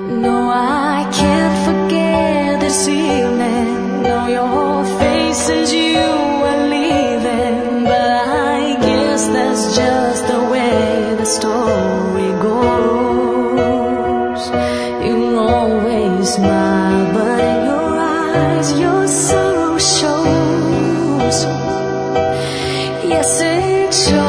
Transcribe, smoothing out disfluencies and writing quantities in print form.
No, I can't forget this evening. No, your face as you were leaving. But I guess that's just the way the story goes. You'll always smile, but in your eyes your sorrow shows. Yes, it shows.